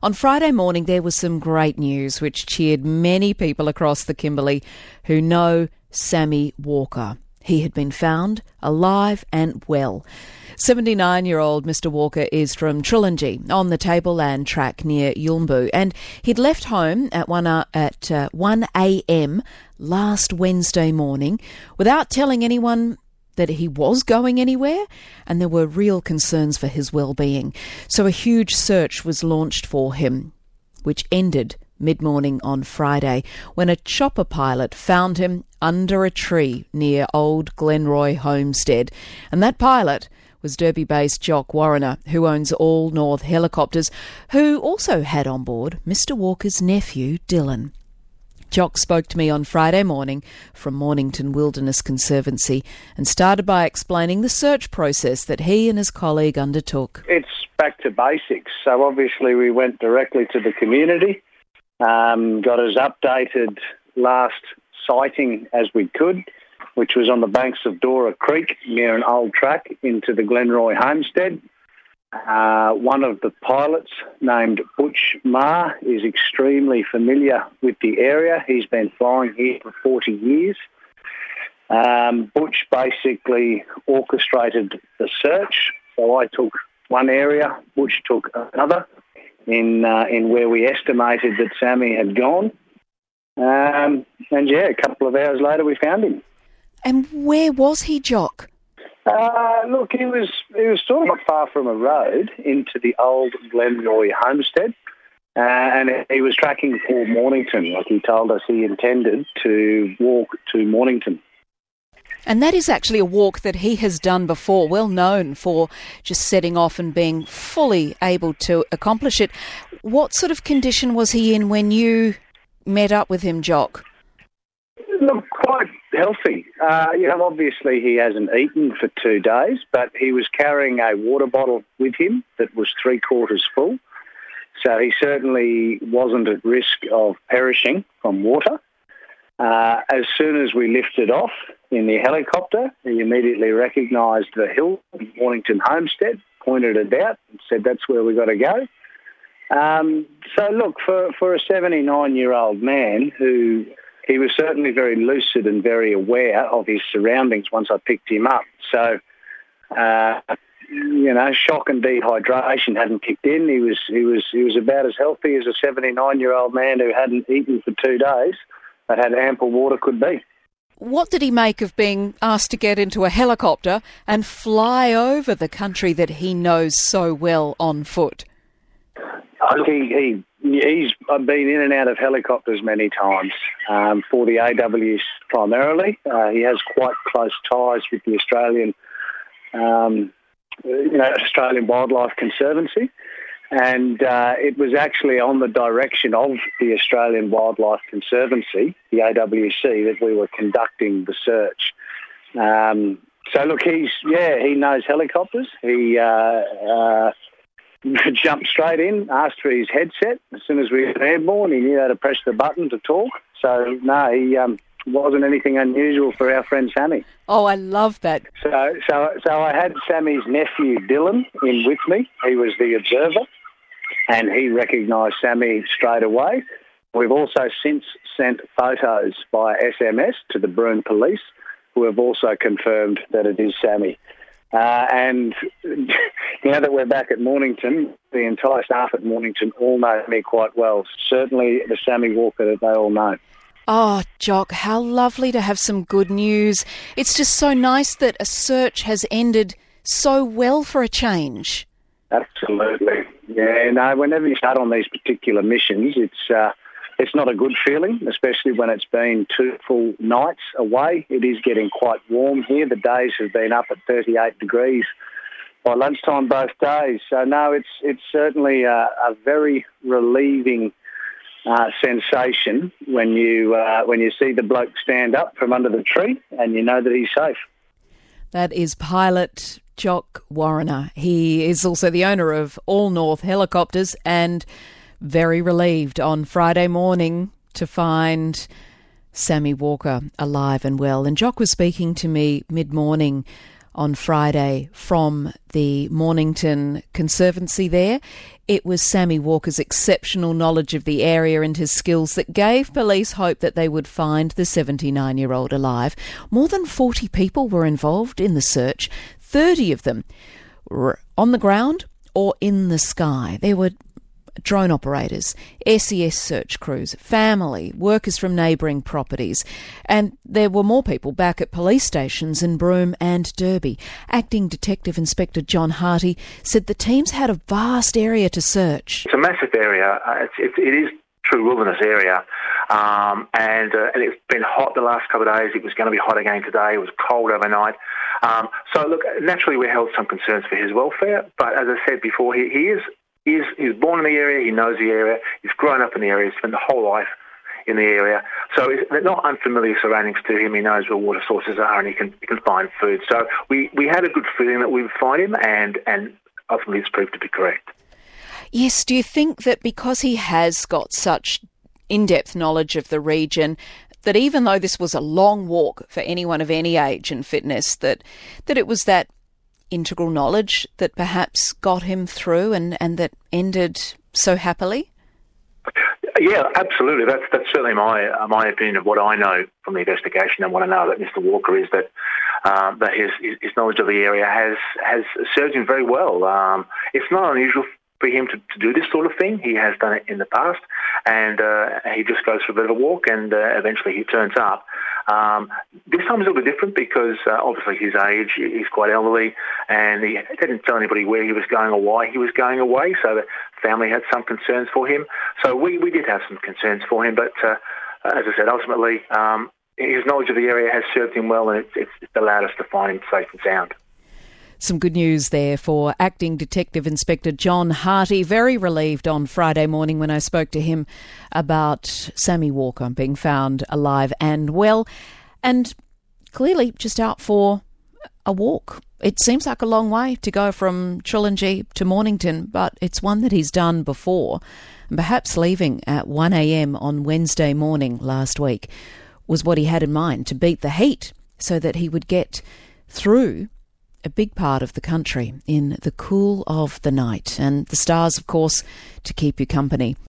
On Friday morning, there was some great news which cheered many people across the Kimberley who know Sammy Walker. He had been found alive and well. 79-year-old Mr Walker is from Trilogy on the Tableland track near Yulmbu, and he'd left home at 1 a.m. last Wednesday morning without telling anyone that he was going anywhere, and there were real concerns for his well-being. So a huge search was launched for him, which ended mid-morning on Friday when a chopper pilot found him under a tree near Old Glenroy Homestead. And that pilot was Derby-based Jock Warriner, who owns All North Helicopters, who also had on board Mr Walker's nephew, Dylan. Jock spoke to me on Friday morning from Mornington Wilderness Conservancy and started by explaining the search process that he and his colleague undertook. It's back to basics. So obviously we went directly to the community, got as updated last sighting as we could, which was on the banks of Dora Creek near an old track into the Glenroy Homestead. One of the pilots, named Butch Ma, is extremely familiar with the area. He's been flying here for 40 years. Butch basically orchestrated the search. So I took one area, Butch took another, in where we estimated that Sammy had gone. A couple of hours later we found him. And where was he, Jock? Look, he was sort of not far from a road into the old Glenroy Homestead, and he was tracking for Mornington. Like he told us he intended to walk to Mornington. And that is actually a walk that he has done before, well known for just setting off and being fully able to accomplish it. What sort of condition was he in when you met up with him, Jock? Look, quite healthy. Obviously he hasn't eaten for 2 days, but he was carrying a water bottle with him that was 3/4 full. So he certainly wasn't at risk of perishing from water. As soon as we lifted off in the helicopter, he immediately recognised the hill, Mornington Homestead, pointed it out and said, that's where we got to go. So look, for a 79-year-old man who... He was certainly very lucid and very aware of his surroundings once I picked him up. So, shock and dehydration hadn't kicked in. He was about as healthy as a 79-year-old man who hadn't eaten for 2 days but had ample water could be. What did he make of being asked to get into a helicopter and fly over the country that he knows so well on foot? He's been in and out of helicopters many times for the AWS primarily. He has quite close ties with the Australian Wildlife Conservancy, and it was actually on the direction of the Australian Wildlife Conservancy, the AWC, that we were conducting the search. So look, he knows helicopters. He jumped straight in, asked for his headset. As soon as we were airborne, he knew how to press the button to talk. So, no, he wasn't anything unusual for our friend Sammy. Oh, I love that. So I had Sammy's nephew, Dylan, in with me. He was the observer, and he recognised Sammy straight away. We've also since sent photos by SMS to the Broome Police, who have also confirmed that it is Sammy. And now that we're back at Mornington, the entire staff at Mornington all know me quite well. Certainly the Sammy Walker that they all know. Oh, Jock, how lovely to have some good news. It's just so nice that a search has ended so well for a change. Absolutely. Yeah, no, whenever you start on these particular missions, it's not a good feeling, especially when it's been 2 full nights away. It is getting quite warm here. The days have been up at 38 degrees by lunchtime both days. So, no, it's certainly a very relieving sensation when you see the bloke stand up from under the tree and you know that he's safe. That is pilot Jock Warriner. He is also the owner of All North Helicopters and very relieved on Friday morning to find Sammy Walker alive and well. And Jock was speaking to me mid-morning on Friday from the Mornington Conservancy there. It was Sammy Walker's exceptional knowledge of the area and his skills that gave police hope that they would find the 79-year-old alive. More than 40 people were involved in the search. 30 of them were on the ground or in the sky. There were drone operators, SES search crews, family, workers from neighbouring properties, and there were more people back at police stations in Broome and Derby. Acting Detective Inspector John Harty said the teams had a vast area to search. It's a massive area. It is true wilderness area, and it's been hot the last couple of days. It was going to be hot again today. It was cold overnight. So look, naturally we held some concerns for his welfare, but as I said before, He's born in the area, he knows the area, he's grown up in the area, he's spent the whole life in the area. So they're not unfamiliar surroundings to him. He knows where water sources are and he can find food. So we had a good feeling that we would find him, and ultimately it's proved to be correct. Yes, do you think that because he has got such in-depth knowledge of the region, that even though this was a long walk for anyone of any age and fitness, that it was that integral knowledge that perhaps got him through and that ended so happily? Yeah, absolutely. That's certainly my opinion of what I know from the investigation, and what I know about Mr. Walker is that his knowledge of the area has served him very well. It's not unusual for him to do this sort of thing. He has done it in the past, and he just goes for a bit of a walk, and eventually he turns up. This time is a little bit different because obviously his age, he's quite elderly, and he didn't tell anybody where he was going or why he was going away, so the family had some concerns for him. So we did have some concerns for him, but as I said, ultimately his knowledge of the area has served him well, and it's allowed us to find him safe and sound. Some good news there for Acting Detective Inspector John Harty. Very relieved on Friday morning when I spoke to him about Sammy Walker being found alive and well, and clearly just out for a walk. It seems like a long way to go from Chulungi to Mornington, but it's one that he's done before. And perhaps leaving at 1 a.m. on Wednesday morning last week was what he had in mind, to beat the heat so that he would get through a big part of the country in the cool of the night, and the stars, of course, to keep you company.